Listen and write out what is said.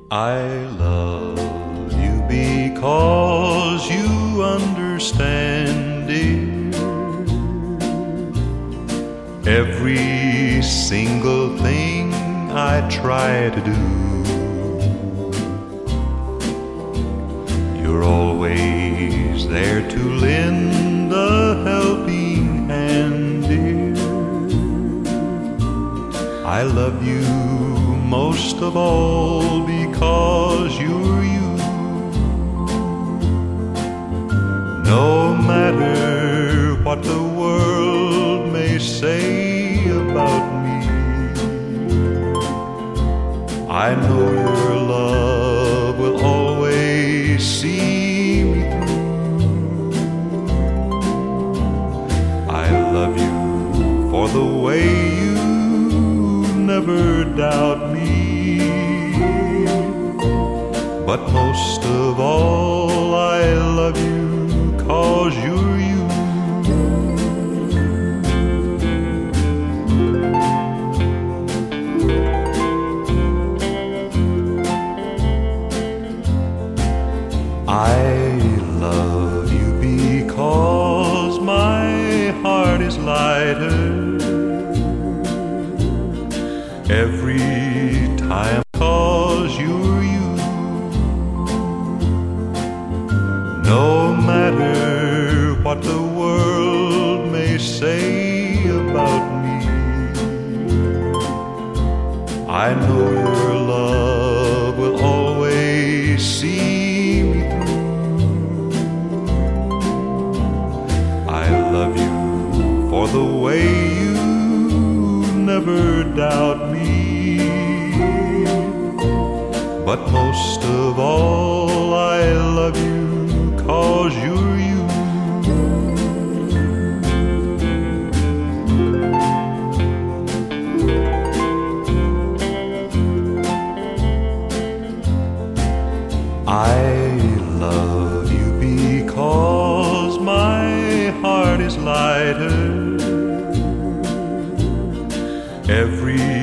I love you because you understand, dear, every single thing I try to do. You're always there to lend a helping hand, dear. I love you most of all because you're you. No matter what the world may say about me, I know your love will always see me through. I love you for the way you never doubt me, but most of all I love you 'cause you're you. I love you because my heart is lighter every time, 'cause you're you. No matter what the world may say about me, I know your love will always see me through. I love you for the way you never doubt me, but most of all I love you 'cause you're you. I love you because my heart is lighter every